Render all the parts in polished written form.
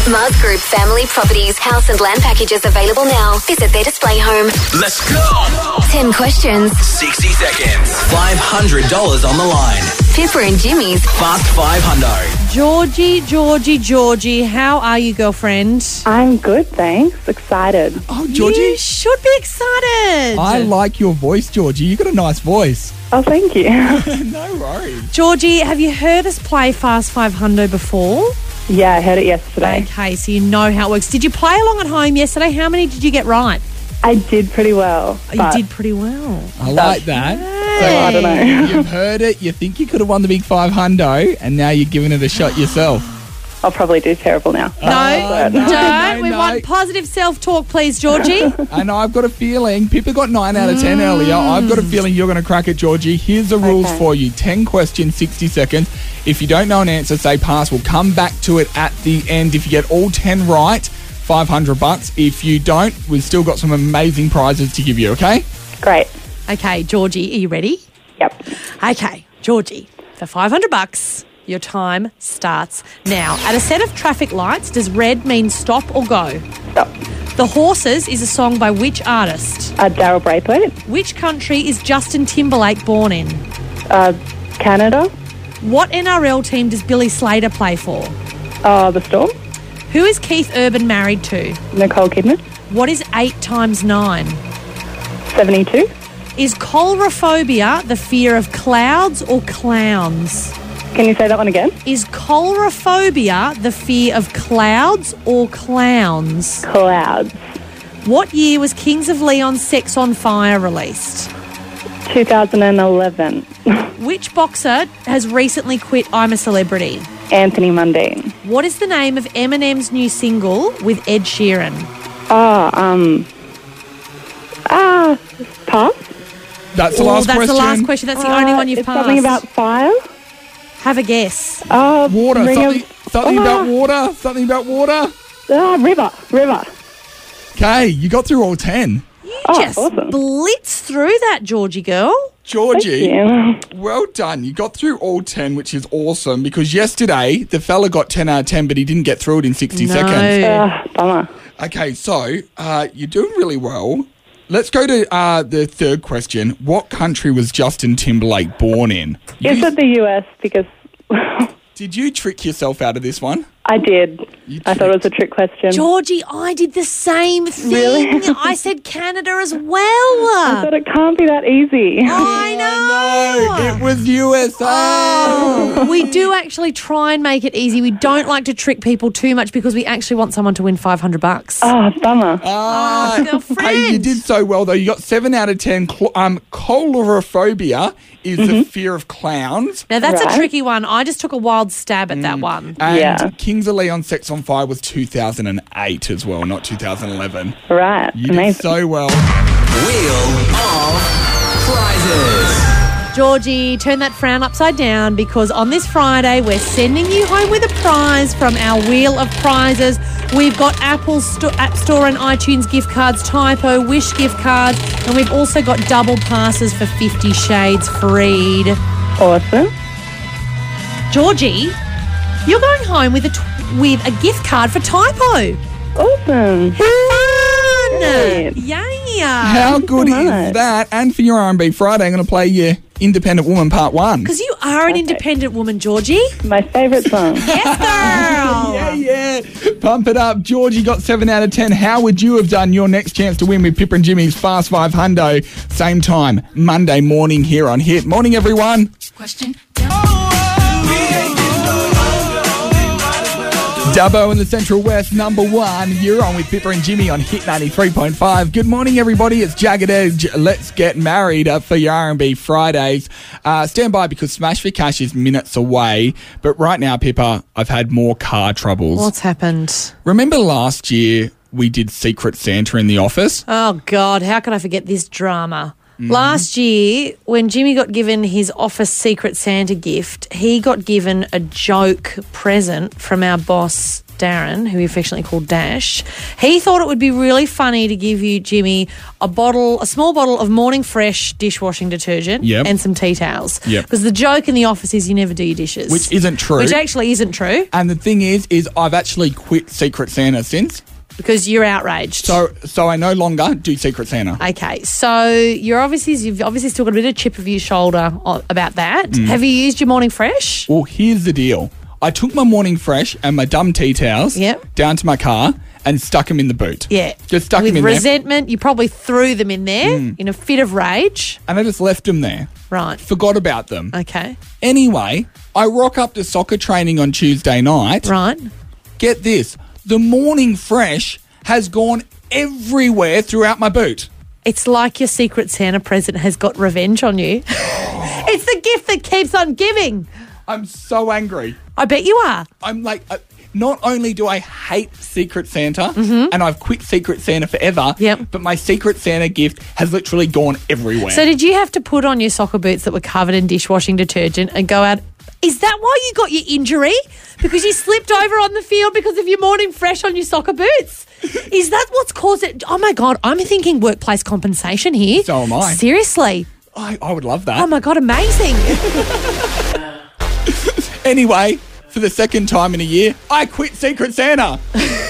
Mars Group Family Properties house and land packages available now. Visit their display home. Let's go. 10 questions. 60 seconds. $500 on the line. Pippa and Jimmy's Fast 500. Georgie, how are you, girlfriend? I'm good, thanks. Excited. Oh, Georgie, You should be excited. I like your voice, Georgie. You got a nice voice. Oh, thank you. No worries. Georgie, have you heard us play Fast 500 before? Yeah, I heard it yesterday. Okay, so you know how it works. Did you play along at home yesterday? How many did you get right? I did pretty well. You but did pretty well. I like that. I don't know. You've heard it. You think you could have won the big 500, and now you're giving it a shot yourself. I'll probably do terrible now. No, don't. no, We no. want positive self-talk, please, Georgie. And I've got a feeling, Pippa got 9 out of 10 earlier. I've got a feeling you're going to crack it, Georgie. Here's the rules Okay. for you. 10 questions, 60 seconds. If you don't know an answer, say pass. We'll come back to it at the end. If you get all 10 right, $500. If you don't, we've still got some amazing prizes to give you, okay? Great. Okay, Georgie, are you ready? Yep. Okay, Georgie, for $500, your time starts now. At a set of traffic lights, does red mean stop or go? Stop. The Horses is a song by which artist? Daryl Braithwaite. Which country is Justin Timberlake born in? Canada. What NRL team does Billy Slater play for? The Storm. Who is Keith Urban married to? Nicole Kidman. What is 8 times 9? 72. Is coulrophobia the fear of clouds or clowns? Can you say that one again? Is coulrophobia the fear of clouds or clowns? Clouds. What year was Kings of Leon's Sex on Fire released? 2011. Which boxer has recently quit I'm a Celebrity? Anthony Mundine. What is the name of Eminem's new single with Ed Sheeran? Pass. That's the last that's question. the last question. That's the only one you've it's passed. something about fire. Have a guess. Water. Ring Something of- about water. Something about water. River. Okay, you got through all 10. You Oh, just awesome. blitz through that, Georgie girl. Georgie, Yeah. well done. You got through all 10, which is awesome, because yesterday the fella got 10 out of 10, but he didn't get through it in 60 seconds. Bummer. Okay, so you're doing really well. Let's go to the third question. What country was Justin Timberlake born in? Is it the US? Because Did you trick yourself out of this one? I did. You I thought it was a trick question. Georgie, I did the same thing. Really? I said Canada as I well. thought it can't be that easy. I know. No, it was USA. Oh, we do actually try and make it easy. We don't like to trick people too much because we actually want someone to win $500. Oh, bummer. girlfriend. Hey, you did so well, though. You got 7 out of 10. Coulrophobia is the fear of clowns. Now, that's a Right. tricky one. I just took a wild stab at that one. And Yeah. Kings of Leon Sex on Fire was 2008 as well, not 2011. Right. You did Amazing. so well. Wheel of Prizes. Georgie, turn that frown upside down because on this Friday, we're sending you home with a prize from our Wheel of Prizes. We've got Apple App Store and iTunes gift cards, Typo, Wish gift cards, and we've also got double passes for 50 Shades Freed. Awesome. Georgie, you're going home with a gift card for Typo. Awesome. Fun! Great. Yay! How good so is much. that? And for your R&B Friday, I'm going to play your Independent Woman Part 1. Because you are an independent woman, Georgie. My favourite song. Yes, girl. Yeah. Pump it up. Georgie got 7 out of 10. How would you have done your next chance to win with Pippa and Jimmy's Fast 500? Same time, Monday morning here on Hit. Morning, everyone. Question. Dubbo in the Central West, number 1. You're on with Pippa and Jimmy on Hit 93.5. Good morning, everybody. It's Jagged Edge. Let's get married for your R&B Fridays. Stand by because Smash for Cash is minutes away. But right now, Pippa, I've had more car troubles. What's happened? Remember last year we did Secret Santa in the office? Oh, God, how can I forget this drama? Last year, when Jimmy got given his office Secret Santa gift, he got given a joke present from our boss, Darren, who we affectionately call Dash. He thought it would be really funny to give you, Jimmy, a small bottle of Morning Fresh dishwashing detergent and some tea towels. Because the joke in the office is you never do your dishes. Which isn't true. Which actually isn't true. And the thing is I've actually quit Secret Santa since. Because you're outraged. So I no longer do Secret Santa. Okay, so you've obviously still got a bit of chip of your shoulder about that. Have you used your Morning Fresh? Well, here's the deal. I took my Morning Fresh and my dumb tea towels down to my car and stuck them in the boot. Yeah. Just stuck them in there. there. With resentment, you probably threw them in there in a fit of rage. And I just left them there. Right. Forgot about them. Okay. Anyway, I rock up to soccer training on Tuesday night. Right. Get this. The Morning Fresh has gone everywhere throughout my boot. It's like your Secret Santa present has got revenge on you. It's the gift that keeps on giving. I'm so angry. I bet you are. I'm like, not only do I hate Secret Santa and I've quit Secret Santa forever, but my Secret Santa gift has literally gone everywhere. So did you have to put on your soccer boots that were covered in dishwashing detergent and go out? Is that why you got your injury? Because you slipped over on the field because of your Morning Fresh on your soccer boots? Is that what's caused it? Oh, my God. I'm thinking workplace compensation here. So am I. Seriously. I would love that. Oh, my God. Amazing. Anyway, for the second time in a year, I quit Secret Santa.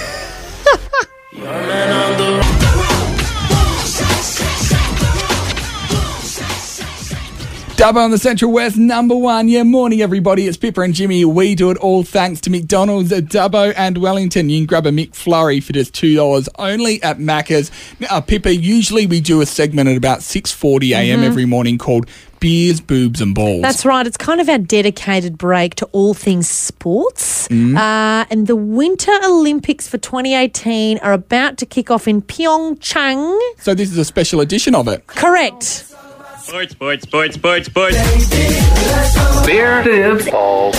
Dubbo on the Central West, number one. Yeah, morning, everybody. It's Pippa and Jimmy. We do it all thanks to McDonald's, Dubbo and Wellington. You can grab a McFlurry for just $2 only at Macca's. Now, Pippa, usually we do a segment at about 6:40 a.m. every morning called Beers, Boobs and Balls. That's right. It's kind of our dedicated break to all things sports. And the Winter Olympics for 2018 are about to kick off in Pyeongchang. So this is a special edition of it. Correct. Sports. Beer, dibs, balls.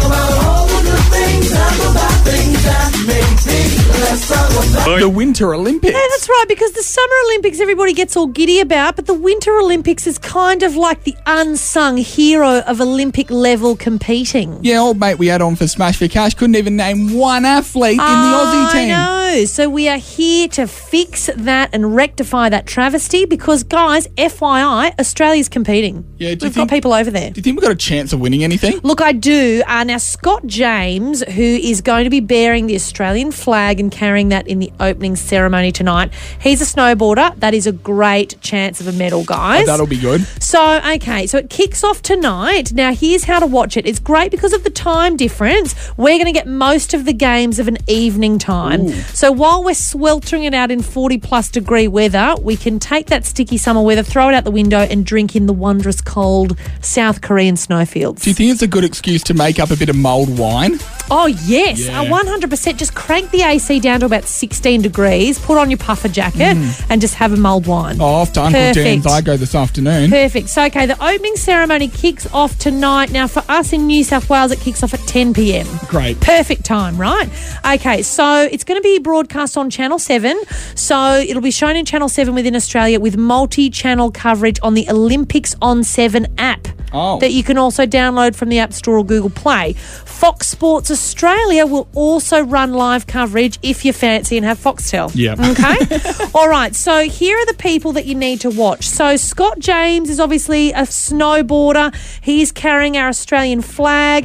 The Winter Olympics. Yeah, that's right, because the Summer Olympics everybody gets all giddy about, but the Winter Olympics is kind of like the unsung hero of Olympic-level competing. Yeah, old mate we had on for Smash for Cash couldn't even name one athlete in the Aussie team. I know. So we are here to fix that and rectify that travesty because, guys, FYI, Australia's competing. Yeah, We've got people over there. Do you think we've got a chance of winning anything? Look, I do. Now, Scott James, who is going to be bearing the Australian flag and carrying that in the opening ceremony tonight, he's a snowboarder. That is a great chance of a medal, guys. Oh, that'll be good. So it kicks off tonight. Now, here's how to watch it. It's great because of the time difference. We're going to get most of the games of an evening time. Ooh. So while we're sweltering it out in 40-plus degree weather, we can take that sticky summer weather, throw it out the window and drink in the wondrous cold South Korean snowfields. Do you think it's a good excuse to make up a bit of mulled wine? Oh, yes. Yeah. 100%. Just crank the AC down to about 16 degrees, put on your puffer jacket and just have a mulled wine. Oh, off to Uncle Dan's I go this afternoon. Perfect. So, okay, the opening ceremony kicks off tonight. Now, for us in New South Wales, it kicks off at 10 p.m. Great. Perfect time, right? Okay, so it's going to be broadcast on Channel 7. So it'll be shown in Channel 7 within Australia with multi-channel coverage on the Olympics on 7 app. That you can also download from the App Store or Google Play. Fox Sports Australia will also run live coverage if you fancy and have Foxtel. Yeah. Okay? All right, so here are the people that you need to watch. So Scott James is obviously a snowboarder. He's carrying our Australian flag.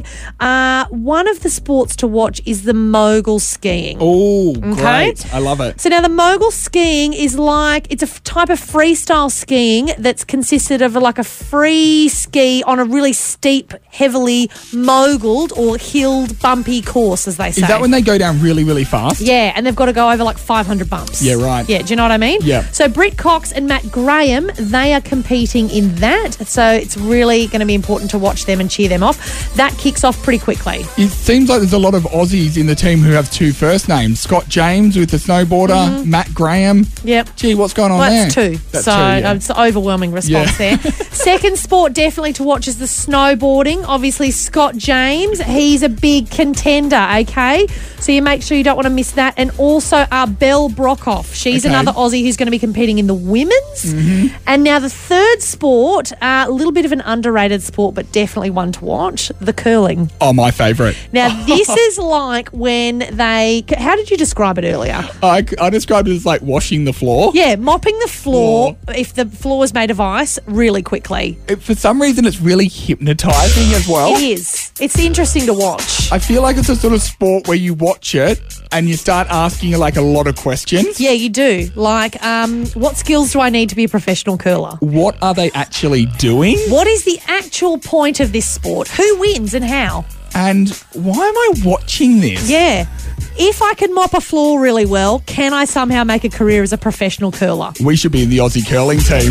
One of the sports to watch is the mogul skiing. Oh, great. I love it. So now the mogul skiing is it's a type of freestyle skiing that's consisted of like a free ski on a really steep, heavily moguled or hilled, bumpy course, as they say. Is that when they go down really, really fast? Yeah, and they've got to go over like 500 bumps. Yeah, right. Yeah, do you know what I mean? Yeah. So Britt Cox and Matt Graham, they are competing in that. So it's really going to be important to watch them and cheer them off. That kicks off pretty quickly. It seems like there's a lot of Aussies in the team who have two first names. Scott James with the snowboarder, Matt Graham. Yep. Gee, what's going on there? That's two. That's so two, yeah. it's an overwhelming response there. Second sport definitely to watch is the snowboarding. Obviously, Scott James, he's a big contender, okay? So you make sure you don't want to miss that. And also Belle Brockhoff. She's another Aussie who's going to be competing in the women's. And now the third sport, a little bit of an underrated sport, but definitely one to watch, the curling. Oh, my favourite. Now, this is like when they... How did you describe it earlier? I described it as like washing the floor. Yeah, mopping the floor, if the floor is made of ice, really quickly. For some reason, it's really hypnotising as well. It is. It's interesting to watch. I feel like it's a sort of sport where you watch it and you start asking like a lot of questions. Yeah, you do. Like, what skills do I need to be a professional curler? What are they actually doing? What is the actual point of this sport? Who wins and how? And why am I watching this? Yeah. If I can mop a floor really well, can I somehow make a career as a professional curler? We should be in the Aussie curling team.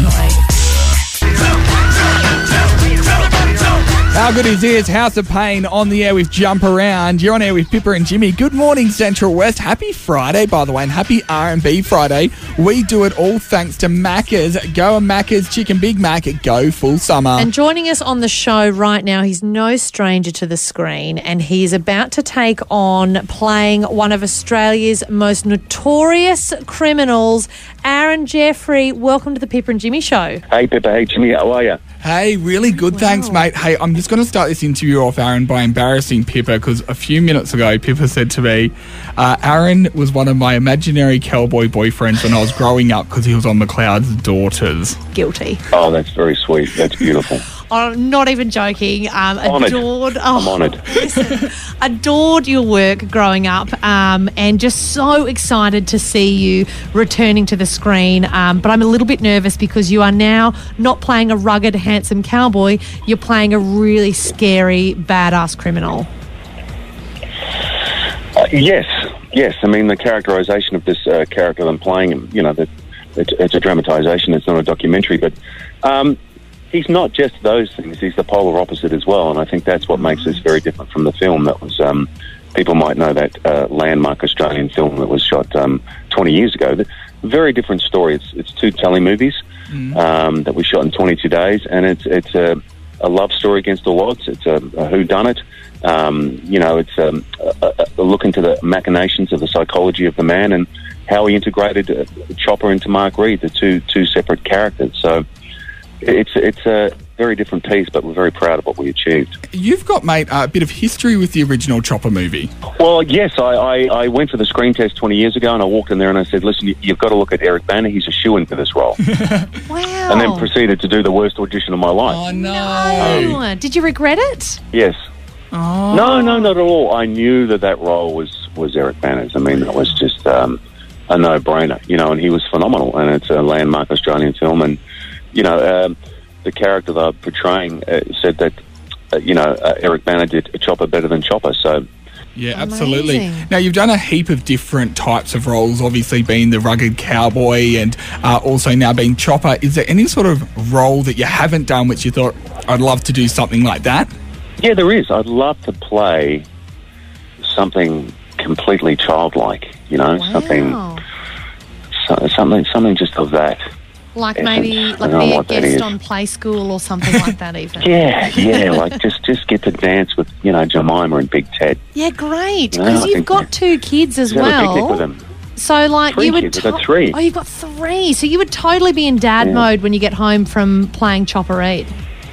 How good is this? House of Pain on the air with Jump Around. You're on air with Pippa and Jimmy. Good morning, Central West. Happy Friday, by the way, and happy R&B Friday. We do it all thanks to Macca's. Go Macca's Chicken Big Mac. Go full summer. And joining us on the show right now, he's no stranger to the screen, and he's about to take on playing one of Australia's most notorious criminals, Aaron Jeffrey. Welcome to the Pippa and Jimmy show. Hey, Pippa. Hey, Jimmy. How are you? Hey, really good, thanks, mate. Hey, I'm just going to start this interview off, Aaron, by embarrassing Pippa, because a few minutes ago, Pippa said to me, Aaron was one of my imaginary cowboy boyfriends when I was growing up because he was on McLeod's Daughters. Guilty. Oh, that's very sweet. That's beautiful. I'm not even joking. Adored. I'm honoured. Listen, adored your work growing up, and just so excited to see you returning to the screen. But I'm a little bit nervous because you are now not playing a rugged, handsome cowboy. You're playing a really scary, badass criminal. Yes. I mean, the characterisation of this character I'm playing, you know, it's a dramatisation. It's not a documentary, but he's not just those things. He's the polar opposite as well, and I think that's what makes this very different from the film. That was people might know that landmark Australian film that was shot 20 years ago. Very different story. It's two telemovies that we shot in 22 days, and it's a love story against all odds. It's a whodunit. You know, it's a look into the machinations of the psychology of the man and how he integrated Chopper into Mark Reed, the two separate characters. So it's a very different piece, but we're very proud of what we achieved. You've got, mate, a bit of history with the original Chopper movie. Well, yes, I went for the screen test 20 years ago, and I walked in there and I said, listen, you've got to look at Eric Bana. He's a shoo-in for this role. Wow. And then proceeded to do the worst audition of my life. Oh, no. Did you regret it? Yes. Oh. No, not at all. I knew that role was Eric Bana's. I mean, that was just a no-brainer, you know, and he was phenomenal. And it's a landmark Australian film, and you know, the character that I'm portraying said that, Eric Bana did Chopper better than Chopper. So, yeah, absolutely. Amazing. Now, you've done a heap of different types of roles, obviously being the rugged cowboy and also now being Chopper. Is there any sort of role that you haven't done which you thought, I'd love to do something like that? Yeah, there is. I'd love to play something completely childlike, you know, Wow. something just of that. Like essence. maybe I like don't know be a what that guest is. on Play School or something like that even. Yeah, like just get to dance with, you know, Jemima and Big Ted. Yeah, great. No, Because I you've think got two kids as Just have a picnic with well. them. So like 3 you would kids. I've got 3. Oh, you've got 3. So you would totally be in dad Yeah. mode when you get home from playing Chopper Reed.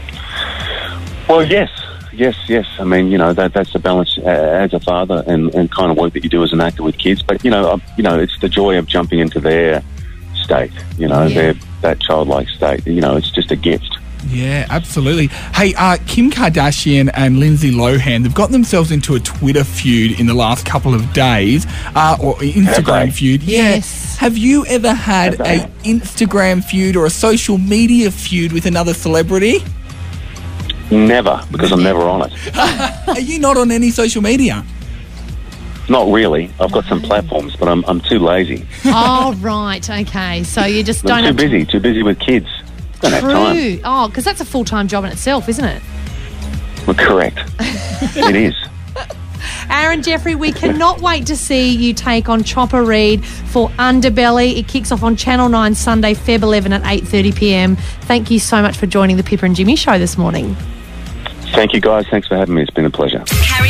Well, yes. I mean, you know, that's the balance as a father and kind of work that you do as an actor with kids. But, you know, it's the joy of jumping into their state, you know, Yeah. that childlike state. You know, it's just a gift. Yeah, absolutely. Hey, Kim Kardashian and Lindsay Lohan, they've gotten themselves into a Twitter feud in the last couple of days, or Instagram Have they? feud. Yes. Yeah. Have you ever had Have they? a Instagram feud or a social media feud with another celebrity? Never, because I'm never on it. Are you not on any social media? Not really. I've got some platforms, but I'm too lazy. Oh, right. Okay. So you just don't I'm have too busy with kids. Don't have time. True. Oh, because that's a full-time job in itself, isn't it? Well, correct. It is. Aaron Jeffrey, we cannot wait to see you take on Chopper Reed for Underbelly. It kicks off on Channel 9 Sunday, Feb 11 at 8:30 p.m. Thank you so much for joining the Pippa and Jimmy show this morning. Thank you, guys. Thanks for having me. It's been a pleasure. Harry